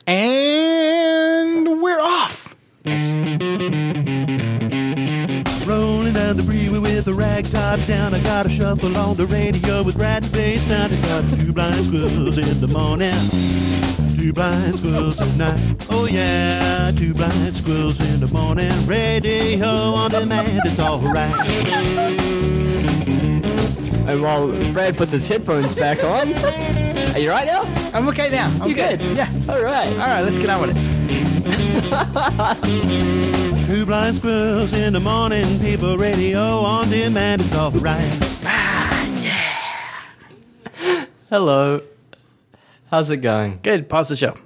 And we're off. Rolling down the freeway with the rag top down. I got to shuffle on the radio with Brad and Faye sounding. Got two blind squirrels in the morning, two blind squirrels at night. Oh yeah, two blind squirrels in the morning. Radio on demand, it's all right. And while Brad puts his headphones back on, are you right now? I'm okay now. You good? Yeah. All right. All right, let's get on with it. Two blind squirrels in the morning. People radio on demand, it's all right. Hello. How's it going? Good. Pause the show.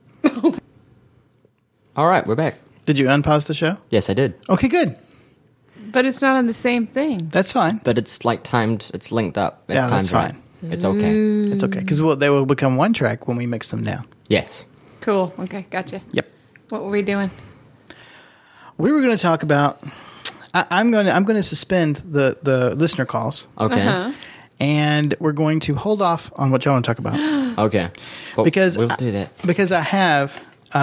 All right, we're back. Did you unpause the show? Yes, I did. Okay, good. But it's not on the same thing. That's fine. But it's like timed. It's linked up. It's Yeah, timed that's right. fine. It's okay. It's okay, because they will become one track when we mix them down. Yes. Cool. Okay, gotcha. Yep. What were we doing? We were going to talk about. I'm going to suspend the listener calls, Okay. Uh-huh. and we're going to hold off on what y'all want to talk about Okay. Well, because we'll do that. because I have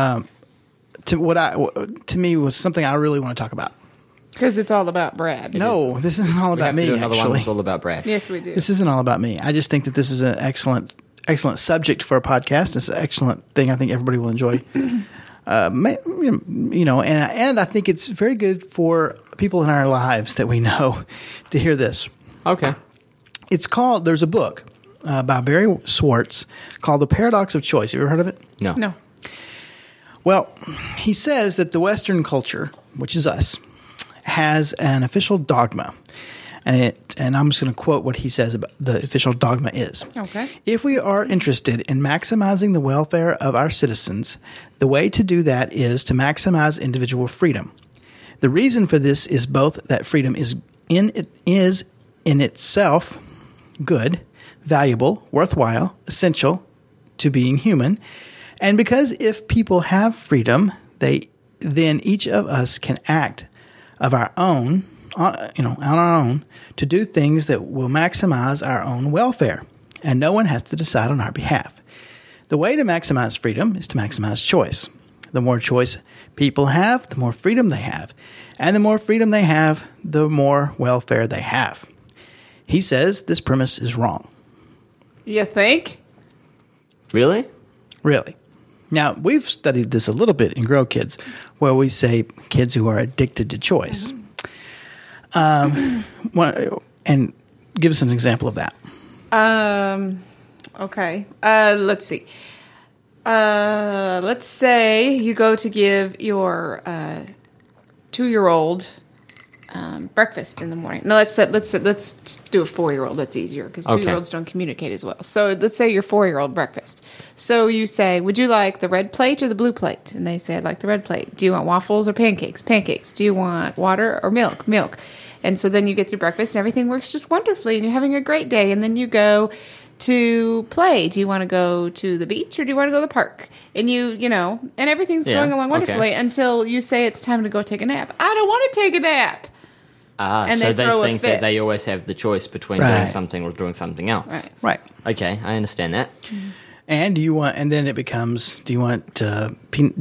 to me was something I really want to talk about. Because it's all about Brad. No, this isn't all We about have to me. do another one Actually, that's all about Brad. Yes, we do. this isn't all about me. I just think that this is an excellent subject for a podcast. It's an excellent thing. I think everybody will enjoy. And I think it's very good for people in our lives that we know to hear this. Okay. There's a book by Barry Schwartz called The Paradox of Choice. Have you ever heard of it? No. No. Well, he says that the Western culture, which is us, has an official dogma. And I'm just going to quote what he says about the official dogma is. Okay. If we are interested in maximizing the welfare of our citizens, the way to do that is to maximize individual freedom. The reason for this is both that freedom is in itself good, valuable, worthwhile, essential to being human, and because if people have freedom, then each of us can act of our own, on our own, to do things that will maximize our own welfare, and no one has to decide on our behalf. The way to maximize freedom is to maximize choice. The more choice people have, the more freedom they have, and the more freedom they have, the more welfare they have. He says this premise is wrong. You think? Really? Really. Now, we've studied this a little bit in Grow Kids, where we say kids who are addicted to choice. And give us an example of that. Okay. Let's see. Let's say you go to give your 2-year-old breakfast in the morning. No, let's do a 4-year-old. That's easier because Okay. 2-year-olds don't communicate as well. So let's say your 4-year-old breakfast. So you say, "Would you like the red plate or the blue plate?" And they say, "I'd like the red plate." "Do you want waffles or pancakes?" "Pancakes." "Do you want water or milk?" "Milk." And so then you get through breakfast and everything works just wonderfully and you're having a great day. And then you go to play. Do you want to go to the beach or do you want to go to the park? And and everything's Yeah, going along wonderfully okay. until you say it's time to go take a nap. "I don't want to take a nap." And so they throw a think fit. that they always have the choice between Right. doing something or doing something else. Right. Right. Okay, I understand that. And then it becomes, do you want a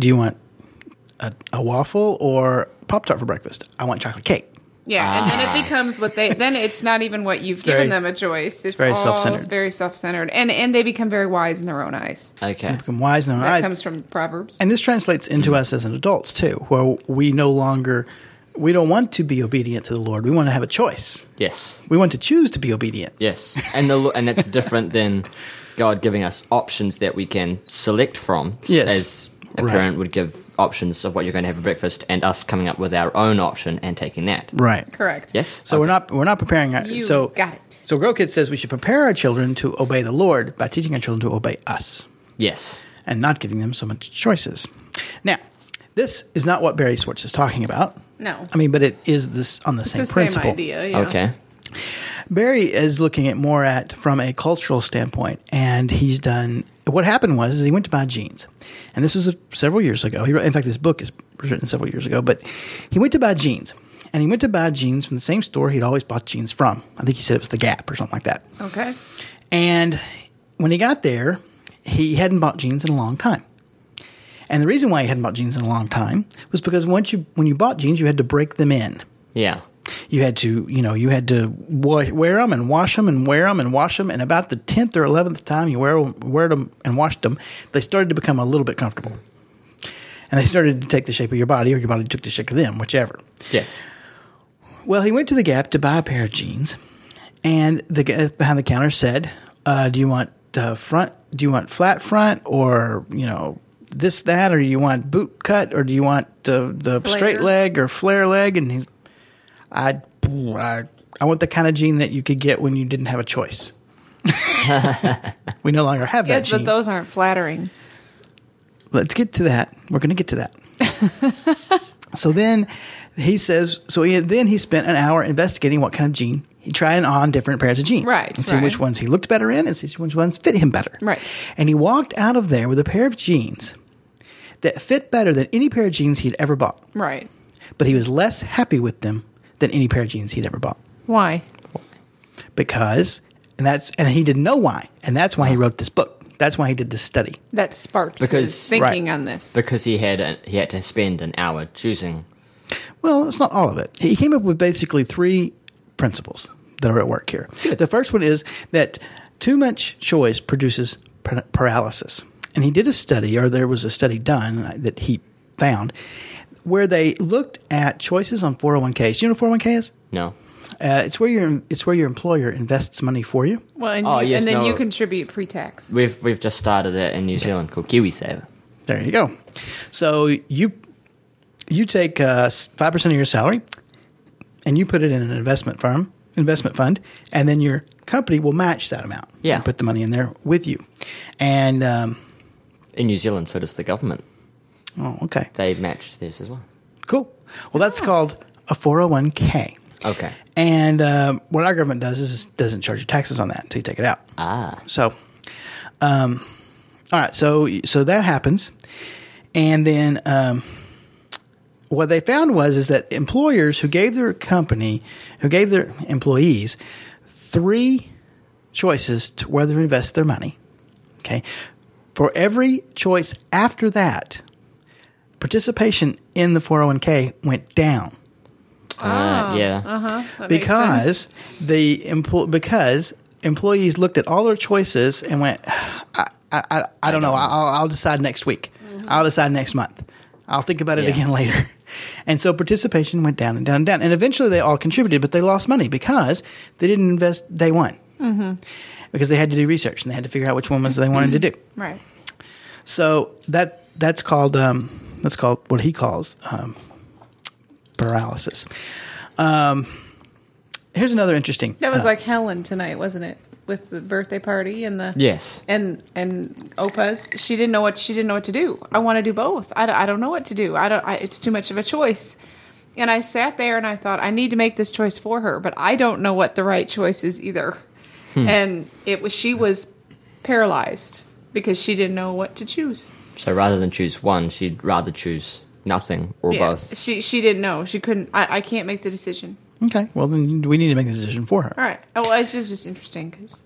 waffle or Pop-Tart for breakfast? I want chocolate cake. Yeah, and then it becomes then it's not even what you've very- given them a choice. It's very all self-centered. very self-centered. And they become very wise in their own eyes. Okay. Become wise in our That eyes. comes from Proverbs. And this translates into us as an adults too, where we don't want to be obedient to the Lord. We want to have a choice. Yes. We want to choose to be obedient. Yes. And that's different than God giving us options that we can select from. Yes. As a Right. parent would give options of what you're going to have for breakfast and us coming up with our own option and taking that. Right. Correct. Yes? So we're not preparing our You so got it. So Grow Kids says we should prepare our children to obey the Lord by teaching our children to obey us Yes. and not giving them so much choices. Now, this is not what Barry Schwartz is talking about. No. I mean, but it is this on the It's same the principle. same idea. Yeah. Okay. Barry is looking at more from a cultural standpoint, and he's done. What happened was he went to buy jeans, and this was several years ago. In fact, this book was written several years ago. But he went to buy jeans, and he went to buy jeans from the same store he'd always bought jeans from. I think he said it was the Gap or something like that. Okay. And when he got there, he hadn't bought jeans in a long time. And the reason why he hadn't bought jeans in a long time was because when you bought jeans, you had to break them in. Yeah. You had to, wear them and wash them and wear them and wash them. And about the 10th or 11th time you wear them and washed them, they started to become a little bit comfortable. And they started to take the shape of your body, or your body took the shape of them, whichever. Yes. Well, he went to the Gap to buy a pair of jeans, and the guy behind the counter said, do you want flat front, or, this, that, or do you want boot cut, or do you want the straight leg or flare leg? And I want the kind of jean that you could get when you didn't have a choice. We no longer have that Yes, jean. but those aren't flattering. Let's get to that. We're going to get to that. So then he says, then he spent an hour investigating what kind of jean. He tried on different pairs of jeans. Right, and see right. which ones he looked better in and see which ones fit him better. Right. And he walked out of there with a pair of jeans that fit better than any pair of jeans he'd ever bought. Right. But he was less happy with them than any pair of jeans he'd ever bought. Why? Because, and he didn't know why. And that's why he wrote this book. That's why he did this study. That sparked Because- his thinking Right. on this. Because he had to spend an hour choosing. Well, it's not all of it. He came up with basically 3 principles that are at work here. The first one is that too much choice produces paralysis. And he did a study, or there was a study done that he found, where they looked at choices on 401ks. You know what 401k is? No. It's where your employer invests money for you. Well, and, Oh, yes, and then no. you contribute pre-tax. We've just started that in New Zealand called KiwiSaver. There you go. So you take 5% of your salary, and you put it in an investment fund, and then your company will match that amount. Yeah. And put the money in there with you. And In New Zealand, so does the government. oh, okay, They match theirs as well. cool. Well, that's called a 401k. Okay. And what our government does is doesn't charge you taxes on that until you take it out. Ah. So, all right. So that happens, and then what they found is that employers who gave their employees 3 choices to whether to invest their money. Okay, for every choice after that, participation in the 401k went down. Yeah. That makes sense. Because employees looked at all their choices and went, I don't know. I'll decide next week. I'll decide next month. I'll think about it Yeah. again later. And so participation went down and down and down. And eventually they all contributed, but they lost money because they didn't invest day one. Mm-hmm. Because they had to do research and they had to figure out which one was they wanted to do. Right. So that's called what he calls paralysis. Here's another interesting. That was like Helen tonight, wasn't it? With the birthday party and the Yes. and Opa's. She didn't know what to do. I want to do both. I don't know what to do. It's too much of a choice. And I sat there and I thought I need to make this choice for her, but I don't know what the right choice is either. And she was paralyzed because she didn't know what to choose. So rather than choose one, she'd rather choose nothing or both. She didn't know. She couldn't. I can't make the decision. Okay. Well, then we need to make a decision for her. All right. Oh, well, it's just interesting because.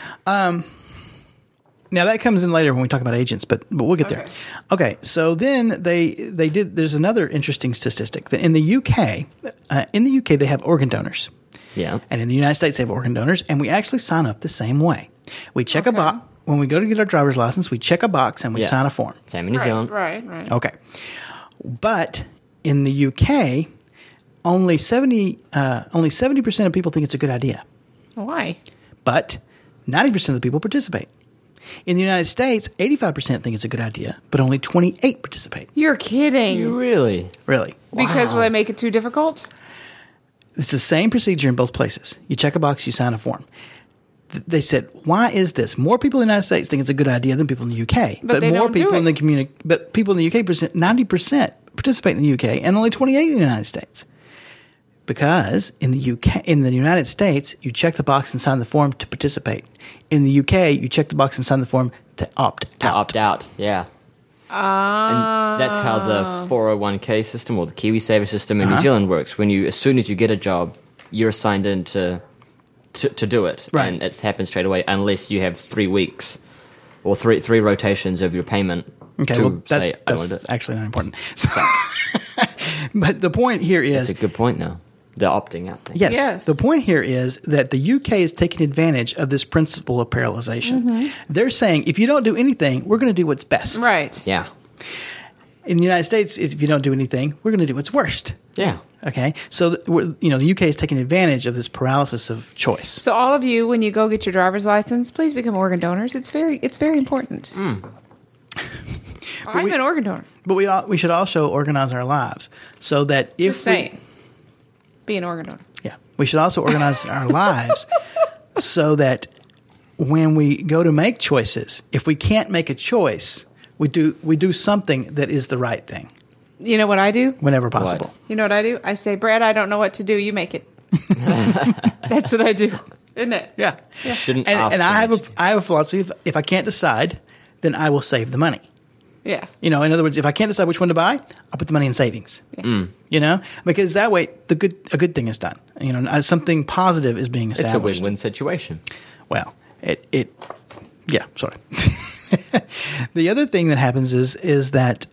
Now that comes in later when we talk about agents, but we'll get there. Okay, so then they did. There's another interesting statistic that in the UK they have organ donors, Yeah. and in the United States they have organ donors, and we actually sign up the same way. We check a box when we go to get our driver's license. We check a box and we Yeah. sign a form. Same in New Zealand. Right. Okay, but in the UK, only 70% of people think it's a good idea, Why? but 90% of the people participate. In the United States, 85% think it's a good idea, but only 28 participate. You're kidding. You really? Really. Because will they make it too difficult? It's the same procedure in both places. You check a box, you sign a form. They said, why is this? More people in the United States think it's a good idea than people in the UK. But they more don't do people in it. the community, but people in the UK, 90% participate in the UK and only 28 in the United States. Because in the United States, you check the box and sign the form to participate. In the UK, you check the box and sign the form to opt out. To opt out, yeah. And that's how the 401k system or the KiwiSaver system in New Zealand works. As soon as you get a job, you're assigned in to do it. Right. And it happens straight away unless you have 3 weeks or three rotations of your payment Okay, to well, say, I that's want it. actually not important. So, but the point here is, That's a good point, though. The opting out thing. yes, the point here is that the UK is taking advantage of this principle of parallelization. They're saying, if you don't do anything, we're going to do what's best. Right. Yeah. In the United States, if you don't do anything, we're going to do what's worst. Yeah. Okay, so the UK is taking advantage of this paralysis of choice. So all of you, when you go get your driver's license, please become organ donors. It's very important. I'm an organ donor. But we should also organize our lives so that if Just saying. Be an organ donor. we should also organize our lives so that when we go to make choices, if we can't make a choice, we do something that is the right thing You know what I do? whenever possible. You know what I do? I say, Brad, I don't know what to do. You make it. That's what I do, isn't it? Yeah. Shouldn't And, ask and I them. have a philosophy: if I can't decide, then I will save the money. Yeah. In other words, if I can't decide which one to buy, I'll put the money in savings. Because that way a good thing is done. Something positive is being It's a established. win-win situation. Well, sorry. The other thing that happens is that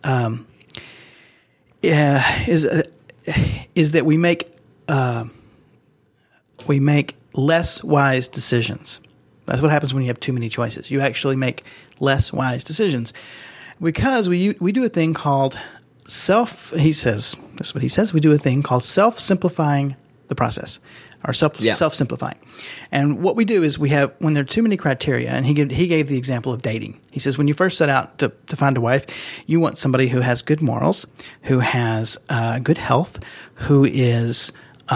we make less wise decisions. That's what happens when you have too many choices. You actually make less wise decisions because we do a thing called he says, this is what he says, we do a thing called self-simplifying the process, or self-simplifying. And what we do is when there are too many criteria, and he gave the example of dating. He says when you first set out to find a wife, you want somebody who has good morals, who has good health, who has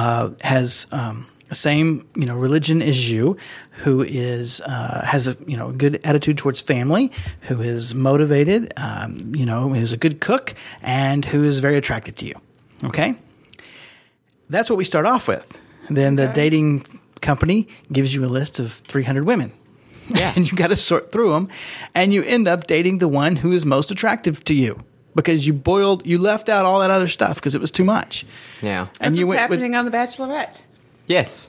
the same religion as you, who has a good attitude towards family, who is motivated, who's a good cook, and who is very attractive to you. Okay, that's what we start off with. Then the dating company gives you a list of 300 women. Yeah. And you got to sort through them, and you end up dating the one who is most attractive to you because you left out all that other stuff because it was too much. Yeah. And That's you what's went with, happening on The Bachelorette Yes.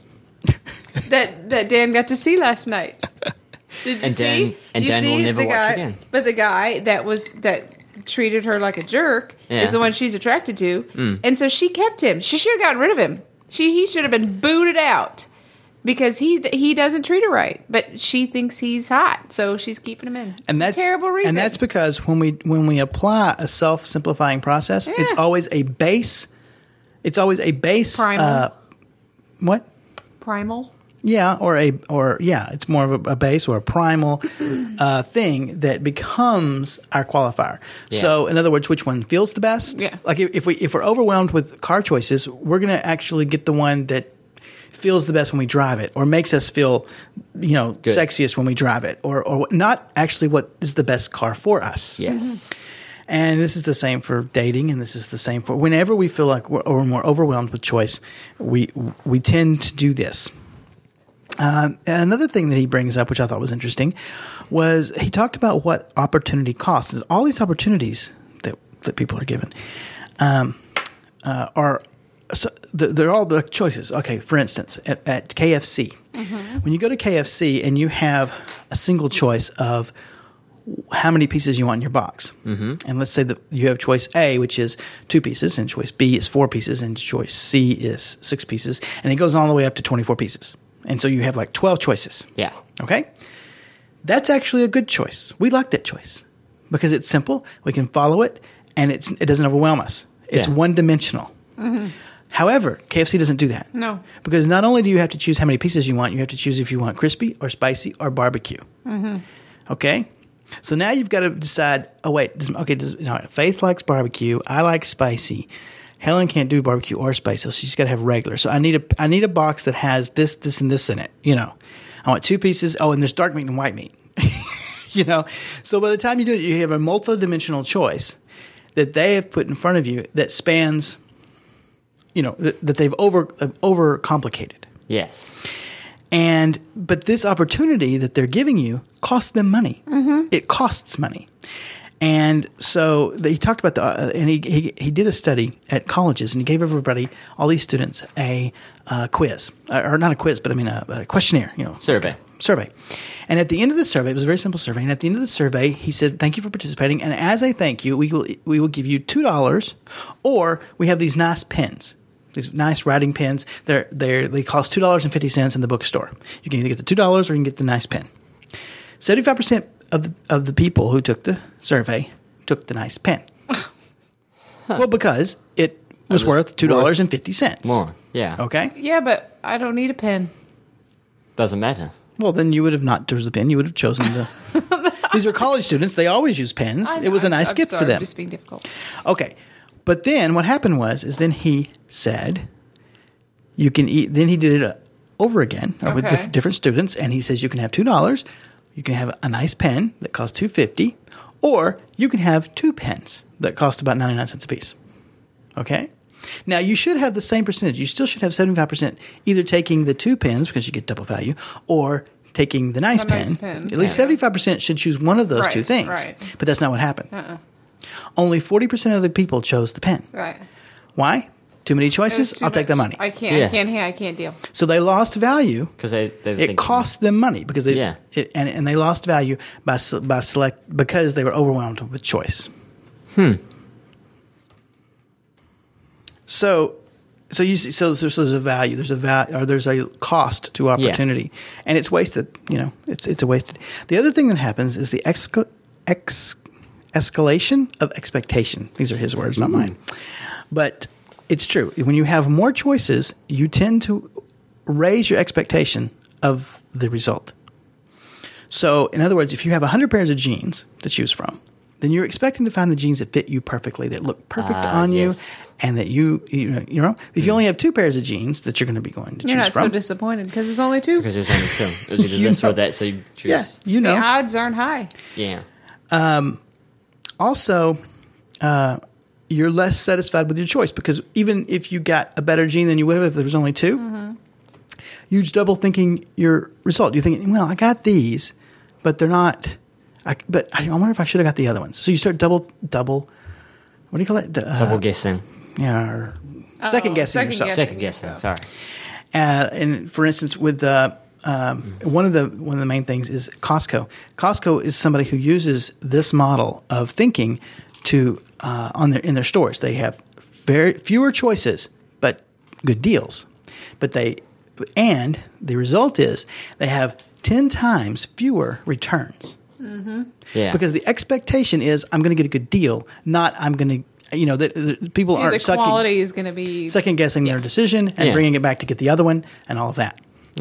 that Dan got to see last night. Did you And see? Dan You will see never the watch guy, again. But the guy that treated her like a jerk is the one she's attracted to, and so she kept him. She should have gotten rid of him. He should have been booted out because he doesn't treat her right. But she thinks he's hot, so she's keeping him in. and It's that's a terrible reason. And that's because when we apply a self-simplifying process, it's always a base. It's always a base. Primal. What? Primal. Yeah, it's more of a base or a primal thing that becomes our qualifier. Yeah. So, in other words, which one feels the best? Yeah. Like if we're overwhelmed with car choices, we're going to actually get the one that feels the best when we drive it, or makes us feel, sexiest when we drive it, or not actually what is the best car for us. Yes. And this is the same for dating, and this is the same for whenever we feel like we're more overwhelmed with choice, we tend to do this. Another thing that he brings up, which I thought was interesting, was he talked about what opportunity costs. All these opportunities that people are given they're all the choices. Okay, for instance, at KFC, when you go to KFC and you have a single choice of how many pieces you want in your box. And let's say that you have choice A, which is 2 pieces, and choice B is 4 pieces, and choice C is 6 pieces, and it goes all the way up to 24 pieces. And so you have like 12 choices. Yeah. Okay? That's actually a good choice. We like that choice because it's simple, we can follow it, and it doesn't overwhelm us. It's Yeah. one-dimensional. However, KFC doesn't do that. No. Because not only do you have to choose how many pieces you want, you have to choose if you want crispy or spicy or barbecue. Okay? So now you've got to decide, Faith likes barbecue, I like spicy. Helen can't do barbecue or spicy, so she's got to have regular. So I need a box that has this, this, and this in it. I want 2 pieces. Oh, and there's dark meat and white meat. So by the time you do it, you have a multi-dimensional choice that they have put in front of you that spans, that they've overcomplicated. Yes. But this opportunity that they're giving you costs them money. It costs money. And so he talked about and he did a study at colleges, and he gave everybody, all these students, a quiz, or not a quiz, but I mean a questionnaire, Survey. And at the end of the survey, it was a very simple survey. And at the end of the survey, he said, "Thank you for participating. And as a thank you, we will give you $2, or we have these nice pens, these nice writing pens. They cost $2.50 in the bookstore. You can either get the $2 or you can get the nice pen." 75% of the people who took the survey took the nice pen. Well, because it was worth $2.50 more. Yeah. Okay. Yeah, but I don't need a pen. Doesn't matter. Well, then you would have not chosen the pen. You would have chosen the. These are college students. They always use pens. It was a nice gift for them. I'm just being difficult. Okay. But then what happened was then he said, you can eat. Then he did it over again with different students, and he says you can have $2. You can have a nice pen that costs $2.50, or you can have 2 pens that cost about 99 cents a piece. Okay. Now you should have the same percentage. You still should have 75% either taking the 2 pens because you get double value, or taking the nice pen. At least 75% should choose one of those two things. Right. But that's not what happened. Only 40% of the people chose the pen. Right. Why? Too many choices? I'll take the money. I can't deal. So they lost value because it cost them money because they and they lost value because they were overwhelmed with choice. So you see, so there's a value. There's a cost to opportunity, and it's wasted. It's a wasted. The other thing that happens is the escalation of expectation. These are his words, not mine, but. It's true. When you have more choices, you tend to raise your expectation of the result. So, in other words, if you have 100 pairs of jeans to choose from, then you're expecting to find the jeans that fit you perfectly, that look perfect on you, and that you know, if you only have 2 pairs of jeans that you're going to be going to choose from. You're not so disappointed because there's only 2. Because there's only 2. It was either this or that, so you choose. Yeah, The odds aren't high. Yeah. Also, you're less satisfied with your choice because even if you got a better gene than you would have if there was only 2, you're double thinking your result. You're thinking, well, I got these, but they're not. But I wonder if I should have got the other ones. So you start double. What do you call it? Double guessing. Yeah, or second guessing yourself. Second guessing. Sorry. And for instance, with one of the main things is Costco. Costco is somebody who uses this model of thinking to in their stores. They have very fewer choices, but good deals. And the result is they have 10 times fewer returns. Yeah. Because the expectation is I'm going to get a good deal, not I'm going to, that people aren't the quality is going to be second guessing their decision and bringing it back to get the other one and all of that.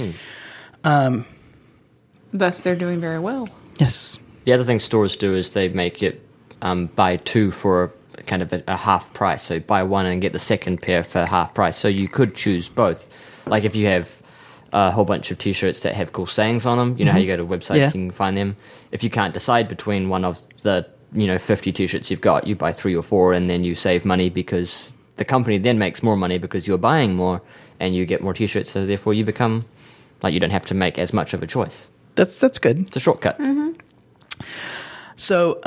Thus, they're doing very well. Yes. The other thing stores do is they make it buy 2 for kind of a half price. So buy 1 and get the second pair for half price. So you could choose both. Like if you have a whole bunch of T-shirts that have cool sayings on them, you know how you go to websites and you can find them. If you can't decide between one of the 50 T-shirts you've got, you buy 3 or 4 and then you save money because the company then makes more money because you're buying more and you get more T-shirts. So therefore you become like you don't have to make as much of a choice. That's good. It's a shortcut. So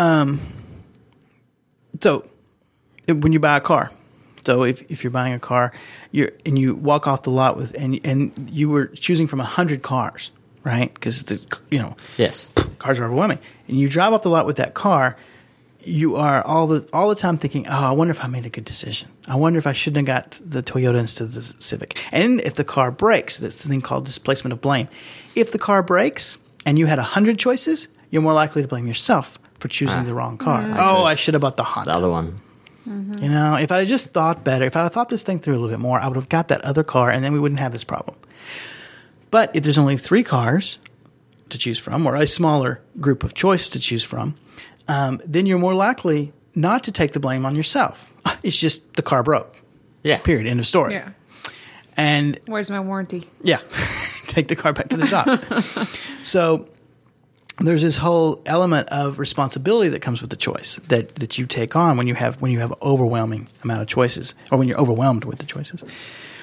when you buy a car, so if you're buying a car, you walk off the lot with and you were choosing from 100 cars, right? Because yes, cars are overwhelming, and you drive off the lot with that car, you are all the time thinking, oh, I wonder if I made a good decision. I wonder if I shouldn't have got the Toyota instead of the Civic. And if the car breaks, that's the thing called displacement of blame. If the car breaks and you had 100 choices, you're more likely to blame yourself for choosing the wrong car. I should have bought the Honda. The other one. If I had just thought better, if I had thought this thing through a little bit more, I would have got that other car, and then we wouldn't have this problem. But if there's only 3 cars to choose from, or a smaller group of choice to choose from, then you're more likely not to take the blame on yourself. It's just the car broke. Yeah. Period. End of story. Yeah. And where's my warranty? Yeah. Take the car back to the shop. So there's this whole element of responsibility that comes with the choice that you take on when you have overwhelming amount of choices, or when you're overwhelmed with the choices.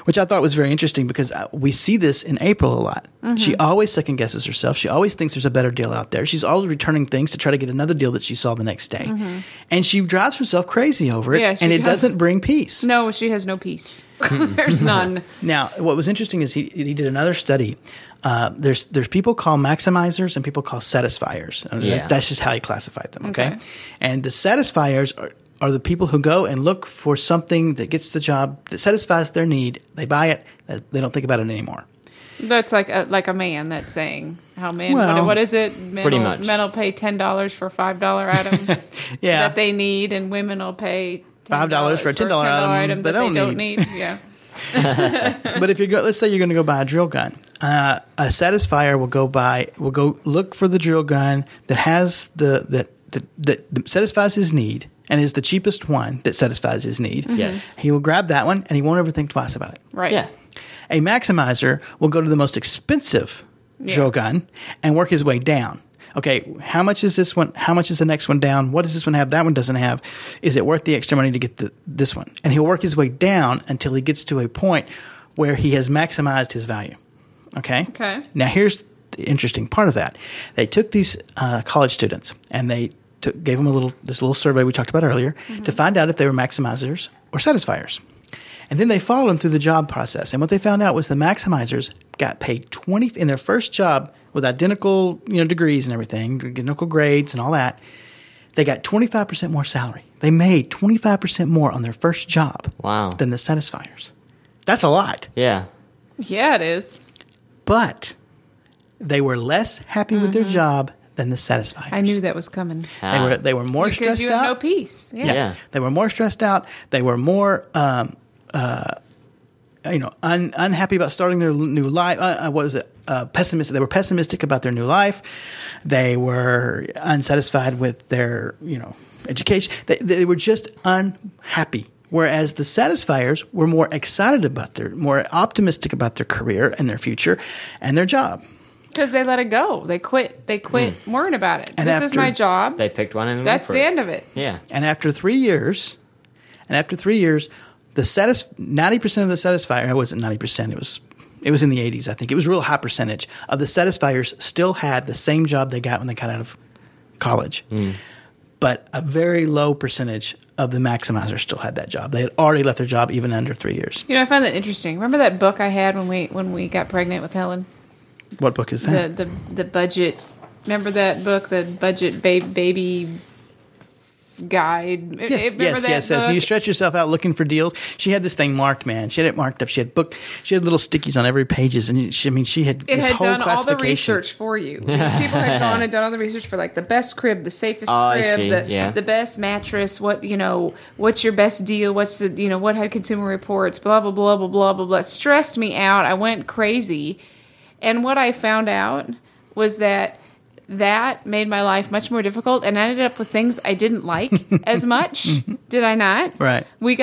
which I thought was very interesting because we see this in April a lot. Mm-hmm. She always second guesses herself. She always thinks there's a better deal out there. She's always returning things to try to get another deal that she saw the next day. And she drives herself crazy over it, Mm-hmm. Yeah, she and it does. doesn't bring peace. No, she has no peace. There's none. Now, what was interesting is he did another study. There's people called maximizers and people called satisfiers. Yeah. That's just how he classified them. Okay, Okay. and the satisfiers are the people who go and look for something that gets the job that satisfies their need. They buy it. They don't think about it anymore. That's like a man that's saying how men. Well, what is it? Men pretty will, much. Men will pay $10 for a $5 item Yeah. that they need, and women will pay $5 for a $10 item that they don't need. Yeah. But if let's say you're going to go buy a drill gun, a satisfier will go look for the drill gun that has that satisfies his need and is the cheapest one that satisfies his need. Yes. He will grab that one and he won't ever think twice about it. Right. Yeah. A maximizer will go to the most expensive drill gun and work his way down. Okay, how much is this one? How much is the next one down? What does this one have? That one doesn't have. Is it worth the extra money to get this one? And he'll work his way down until he gets to a point where he has maximized his value. Okay? Okay. Now, here's the interesting part of that. They took these college students and they gave them this little survey we talked about earlier to find out if they were maximizers or satisfiers. And then they followed them through the job process. And what they found out was the maximizers got paid in their first job with identical degrees and everything, identical grades and all that. They got 25% more salary. They made 25% more on their first job Wow. than the satisfiers. That's a lot. Yeah. Yeah, it is. But they were less happy with their job than the satisfiers. I knew that was coming. They were more Because stressed you have out. no peace. Yeah. Yeah. They were more stressed out. They were more, unhappy about starting their new life. Pessimistic. They were pessimistic about their new life. They were unsatisfied with their, education. They were just unhappy. Whereas the satisfiers were more excited more optimistic about their career and their future and their job. Because they let it go. They quit worrying about it. And This is after- my job. They picked one and went That's for the it. end of it. Yeah. And after 3 years, the 90% of the satisfier, it wasn't 90%, it was in the 80s, I think. It was a real high percentage of the satisfiers still had the same job they got when they got out of college. But a very low percentage of the maximizers still had that job. They had already left their job even under 3 years. I find that interesting. Remember that book I had when we got pregnant with Helen? What book is that? The budget. Remember that book, the budget baby guide? Yes. So you stretch yourself out looking for deals. She had this thing marked, man. She had it marked up. She had little stickies on every pages, and she had It this had whole done all the classification. research for you. These people had gone and done all the research for like the best crib, the safest I crib, see. Yeah. the best mattress. What's your best deal? What's the what had Consumer Reports? Blah blah blah blah blah blah blah. It stressed me out. I went crazy, and what I found out was that made my life much more difficult, and I ended up with things I didn't like as much. Did I not? Right. We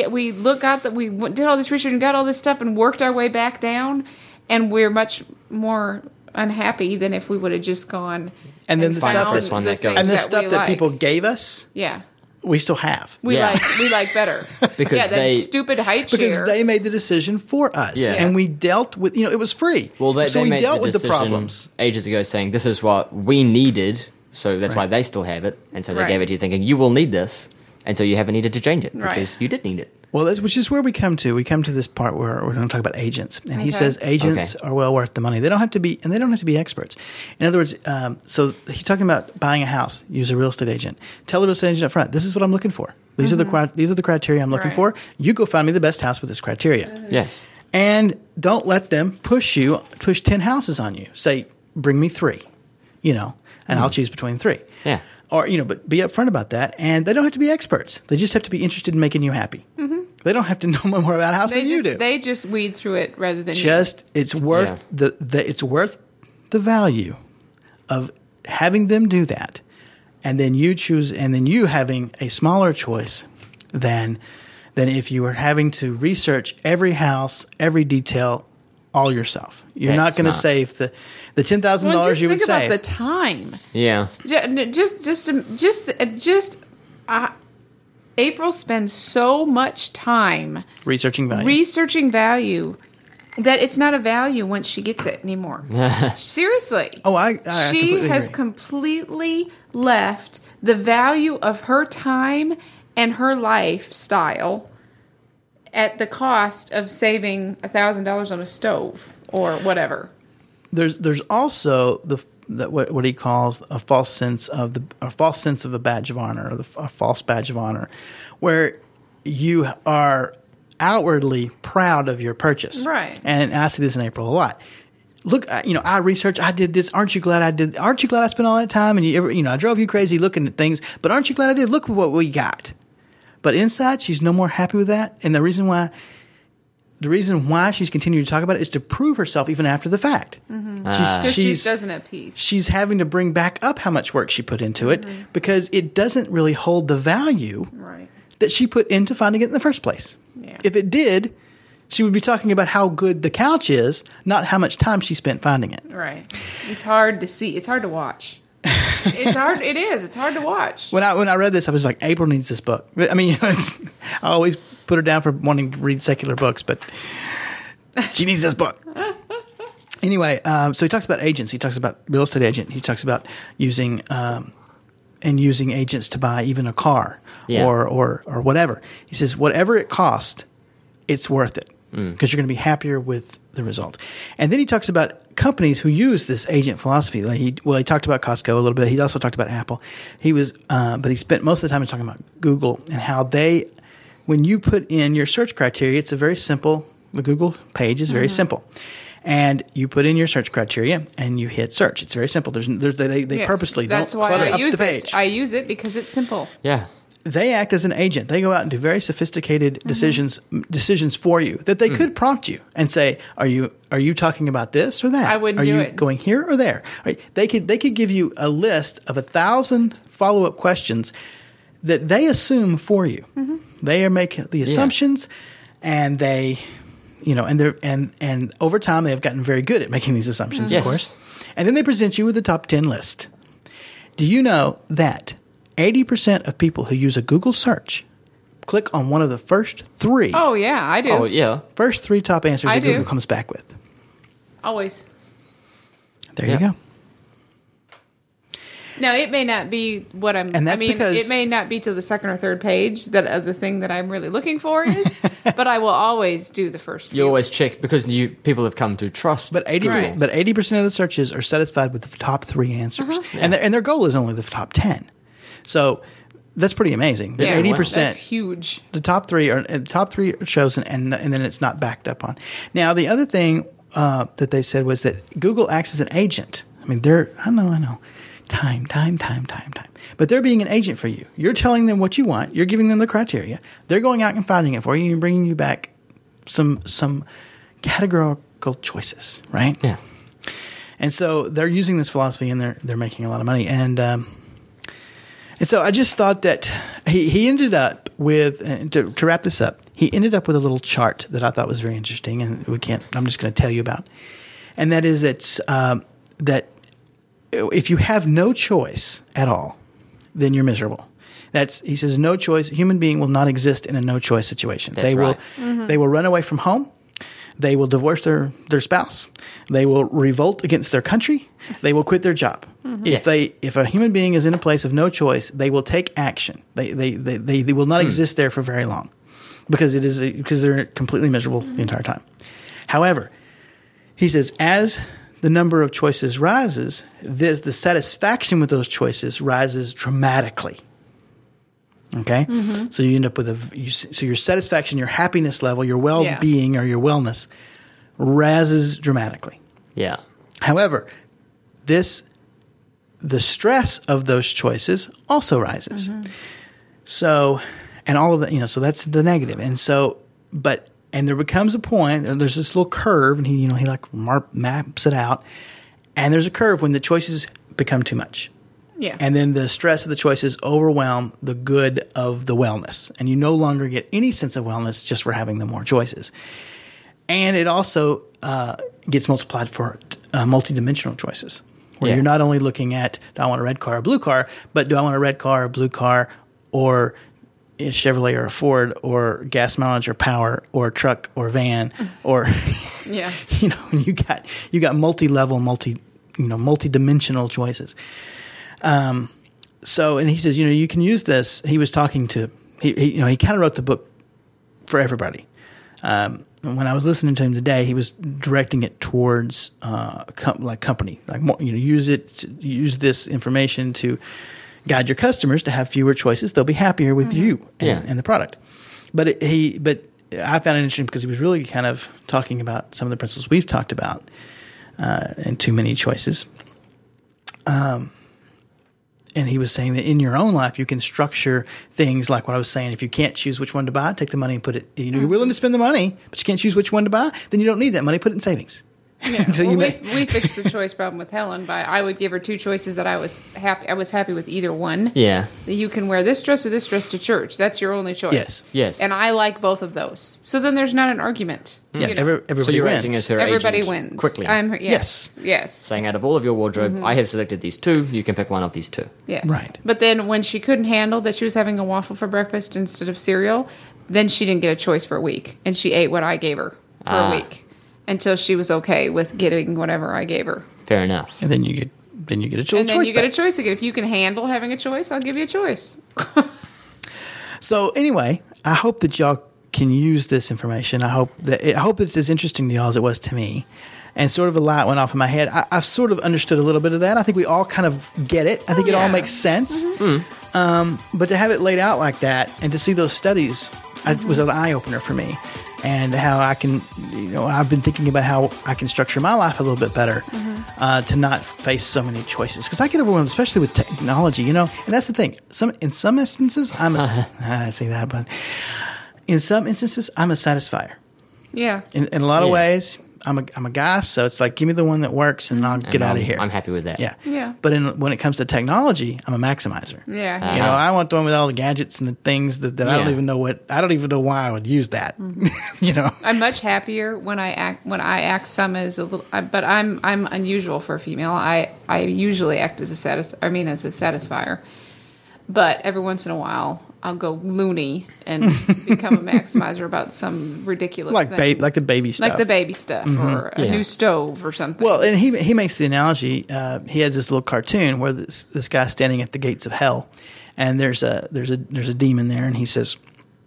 did all this research and got all this stuff and worked our way back down, and we're much more unhappy than if we would have just gone. And then the stuff found this one that goes. things And the that stuff we that like. people gave us, Yeah. we still have. We Yeah. like better. Because that they- stupid high Because chair. they made the decision for us. Yeah. And we dealt with, it was free. Well, they so we made dealt the with the decision problems. ages ago, saying this is what we needed, so that's why they still have it, and so they Right. gave it to you, thinking you will need this, and so you haven't needed to change it Right. because you did need it. Well, which is where we come to. We come to this part where we're going to talk about agents. And he Okay. says agents are well worth the money. They don't have to be, and they don't have to be experts. In other words, so he's talking about buying a house. Use a real estate agent. Tell the real estate agent up front, this is what I'm looking for. These are the criteria I'm looking Right. for. You go find me the best house with this criteria. Yes. And don't let them push 10 houses on you. Say, bring me 3, and I'll choose between 3. Yeah. Or, but be upfront about that. And they don't have to be experts. They just have to be interested in making you happy. Mm-hmm. They don't have to know more about a house than you do. They just weed through it rather than It's worth it's worth the value of having them do that. And then you having a smaller choice than if you were having to research every house, every detail all yourself. You're not That's going to not- save the $10,000 you would think save. about the time. Yeah. April spends so much time Researching value. researching value that it's not a value once she gets it anymore. Seriously. Oh, I she completely has agree. completely left the value of her time and her lifestyle at the cost of saving $1,000 on a stove or whatever. There's also what he calls a false sense of a badge of honor, or a false badge of honor, where you are outwardly proud of your purchase. Right. And I see this in April a lot. Look, I researched, I did this. Aren't you glad I did? Aren't you glad I spent all that time? And I drove you crazy looking at things, but aren't you glad I did? Look what we got. But inside, she's no more happy with that. And the reason why she's continuing to talk about it is to prove herself even after the fact. Because she doesn't have peace. She's having to bring back up how much work she put into it because it doesn't really hold the value Right. that she put into finding it in the first place. Yeah. If it did, she would be talking about how good the couch is, not how much time she spent finding it. Right. It's hard to see. It's hard to watch. It's hard. It is. It's hard to watch. When I read this, I was like, April needs this book. I mean, I always put her down for wanting to read secular books, but she needs this book. Anyway, so he talks about agents. He talks about real estate agent. He talks about using agents to buy even a car or whatever. He says, whatever it costs, it's worth it because you're going to be happier with the result. And then he talks about companies who use this agent philosophy. Like he talked about Costco a little bit. He also talked about Apple. But he spent most of the time talking about Google and how when you put in your search criteria, it's a very simple. The Google page is very simple. And you put in your search criteria and you hit search. It's very simple. They Yes, purposely that's don't why clutter I up use the page. it. I use it because it's simple. Yeah. They act as an agent. They go out and do very sophisticated decisions for you that they could prompt you and say, "Are you talking about this or that? I wouldn't Are do you it. going here or there?" Right? They could give you a list of 1,000 follow-up questions that they assume for you. They make the assumptions, and they, and over time they have gotten very good at making these assumptions, Yes. of course. And then they present you with the top 10 list. Do you know that 80% of people who use a Google search click on one of the first three Oh, yeah, I do. Oh, yeah. top answers I that do. Google comes back with? Always. There Yeah. you go. Now, it may not be what I'm... And that's because- it may not be to the second or third page that the thing that I'm really looking for is, but I will always do the first You few. always check because people have come to trust. But 80% Right. but 80% of the searches are satisfied with the top 3 answers. And their goal is only the top 10. So that's pretty amazing. That Yeah, 80%, that's huge. the top 3 are chosen, and then it's not backed up on. Now, the other thing that they said was that Google acts as an agent. I mean, I know. Time. But they're being an agent for you. You're telling them what you want. You're giving them the criteria. They're going out and finding it for you and bringing you back some categorical choices, right? Yeah. And so they're using this philosophy, and they're making a lot of money. And so I just thought that he ended up with, and to wrap this up, he ended up with a little chart that I thought was very interesting, and I'm just going to tell you about. And that is that if you have no choice at all, then you're miserable. He says no choice. A human being will not exist in a no choice situation. That's right. They will run away from home. They will divorce their spouse. They will revolt against their country. They will quit their job. If a human being is in a place of no choice, they will take action. They will not exist there for very long because they're completely miserable the entire time. However, he says as the number of choices rises, the satisfaction with those choices rises dramatically. Okay? So you end up with so your satisfaction, your happiness level, your well-being or your wellness rises dramatically. Yeah. However, the stress of those choices also rises. So, and all of that, so that's the negative. And so, and there becomes a point, there's this little curve, and he like maps it out. And there's a curve when the choices become too much. Yeah. And then the stress of the choices overwhelm the good of the wellness. And you no longer get any sense of wellness just for having the more choices. And it also gets multiplied for multidimensional choices, where you're not only looking at, do I want a red car or a blue car, but do I want a red car or blue car or a Chevrolet or a Ford or gas mileage or power or truck or van or Yeah. you got multi-level, multi-dimensional choices. So, and he says, you can use this. He was talking to he kind of wrote the book for everybody. When I was listening to him today, he was directing it towards company, use this information to guide your customers to have fewer choices. They'll be happier with you and the product. But I found it interesting because he was really kind of talking about some of the principles we've talked about and too many choices. And he was saying that in your own life, you can structure things like what I was saying. If you can't choose which one to buy, take the money and put it. You're willing to spend the money, but you can't choose which one to buy. Then you don't need that money. Put it in savings. Yeah. We fixed the choice problem with Helen by I would give her two choices that I was happy with either one. Yeah. You can wear this dress or this dress to church. That's your only choice. Yes. And I like both of those. So then there's not an argument. Yeah. Everybody So you're wins. acting as her Everybody agent wins. quickly. Yes. Yes. Saying out of all of your wardrobe, I have selected these two. You can pick one of these two. Yes. Right. But then when she couldn't handle that she was having a waffle for breakfast instead of cereal, then she didn't get a choice for a week. And she ate what I gave her for a week until she was okay with getting whatever I gave her. Fair enough. And then you get a choice. And then you get a back. choice again. If you can handle having a choice, I'll give you a choice. So anyway, I hope that y'all can use this information. I hope that it's as interesting to y'all as it was to me. And sort of a light went off in my head. I sort of understood a little bit of that. I think we all kind of get it. I think it all makes sense. But to have it laid out like that and to see those studies was an eye opener for me. And how I can, I've been thinking about how I can structure my life a little bit better to not face so many choices. Because I get overwhelmed, especially with technology, And that's the thing. In some instances, I say that, but in some instances, I'm a satisfier. Yeah. In a lot of ways, I'm a guy, so it's like, give me the one that works and I'll get out of here. I'm happy with that. Yeah. Yeah. But when it comes to technology, I'm a maximizer. Yeah. I want the one with all the gadgets and the things that I don't even know why I would use that. I'm much happier when I act some as a little, but I'm unusual for a female. I usually act as a satisfier. But every once in a while, I'll go loony and become a maximizer about some ridiculous thing. Like the baby stuff. Like the baby stuff or a new stove or something. Well, and he makes the analogy. He has this little cartoon where this guy's standing at the gates of hell, and there's a demon there, and he says,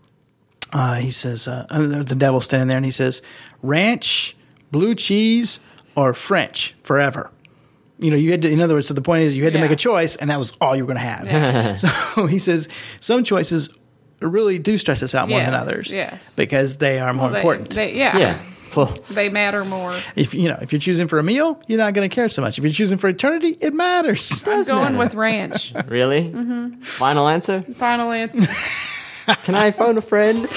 the devil's standing there, and he says, ranch, blue cheese, or French forever. You had to, in other words, so the point is you had to make a choice, and that was all you were going to have. Yeah. So he says some choices really do stress us out more than others. Yes. Because they are more important. Yeah. Well, They matter more. If you're choosing for a meal, you're not going to care so much. If you're choosing for eternity, it matters. I'm going with ranch. really? Final answer? Final answer. Can I phone a friend?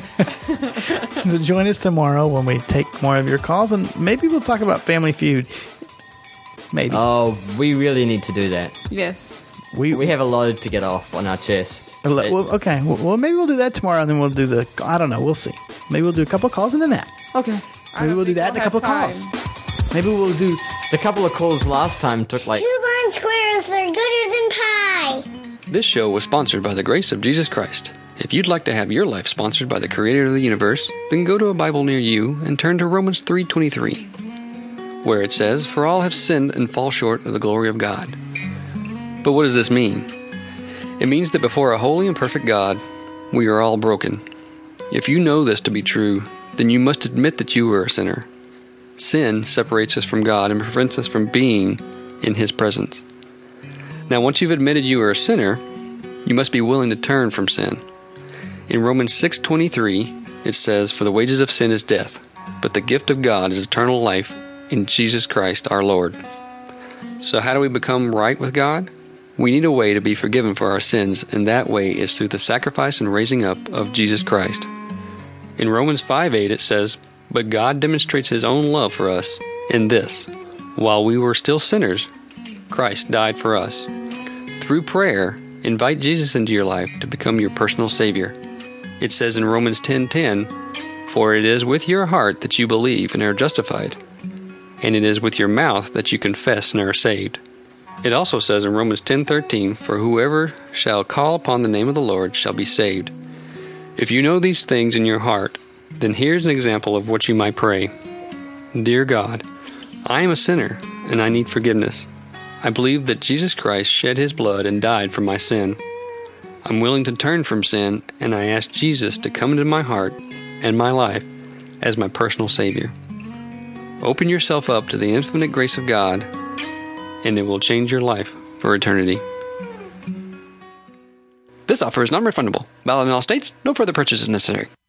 So join us tomorrow when we take more of your calls, and maybe we'll talk about Family Feud. Maybe. Oh, we really need to do that. Yes. We have a load to get off on our chest. Well, okay. Well, maybe we'll do that tomorrow, and then we'll do I don't know. We'll see. Maybe we'll do a couple of calls and then that. Okay. Maybe we'll do that and a couple of calls. Maybe we'll do... The couple of calls last time took like... 2 blind squirrels, they're gooder than pie. This show was sponsored by the grace of Jesus Christ. If you'd like to have your life sponsored by the Creator of the universe, then go to a Bible near you and turn to Romans 3:23. Where it says, "For all have sinned and fall short of the glory of God." But what does this mean? It means that before a holy and perfect God, we are all broken. If you know this to be true, then you must admit that you are a sinner. Sin separates us from God and prevents us from being in His presence. Now, once you've admitted you are a sinner, you must be willing to turn from sin. In Romans 6:23, it says, "For the wages of sin is death, but the gift of God is eternal life in Jesus Christ our Lord." So how do we become right with God? We need a way to be forgiven for our sins, and that way is through the sacrifice and raising up of Jesus Christ. In Romans 5:8 it says, "But God demonstrates His own love for us in this: while we were still sinners, Christ died for us." Through prayer, invite Jesus into your life to become your personal Savior. It says in Romans 10:10, "For it is with your heart that you believe and are justified, and it is with your mouth that you confess and are saved." It also says in Romans 10:13, "For whoever shall call upon the name of the Lord shall be saved." If you know these things in your heart, then here's an example of what you might pray. Dear God, I am a sinner, and I need forgiveness. I believe that Jesus Christ shed his blood and died for my sin. I'm willing to turn from sin, and I ask Jesus to come into my heart and my life as my personal Savior. Open yourself up to the infinite grace of God, and it will change your life for eternity. This offer is non-refundable. Valid in all states. No further purchase is necessary.